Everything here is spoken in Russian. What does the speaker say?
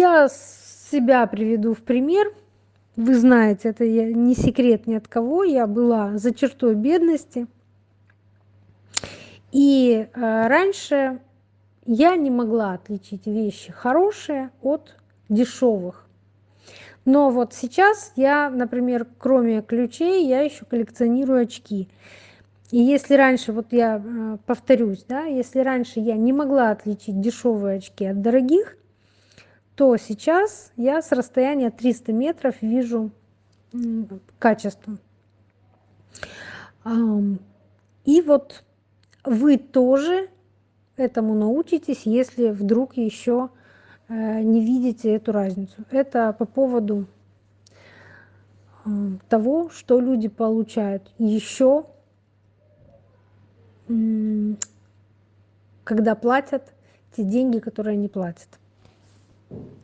Я себя приведу в пример. Вы знаете, это я не секрет ни от кого. Я была за чертой бедности. И раньше я не могла отличить вещи хорошие от дешевых. Но вот сейчас я, например, кроме ключей, я еще коллекционирую очки. И если раньше, вот я повторюсь, да, если раньше я не могла отличить дешевые очки от дорогих, то сейчас я с расстояния 300 метров вижу качество. И вот вы тоже этому научитесь, если вдруг еще не видите эту разницу. Это по поводу того, что люди получают еще, когда платят те деньги, которые они платят.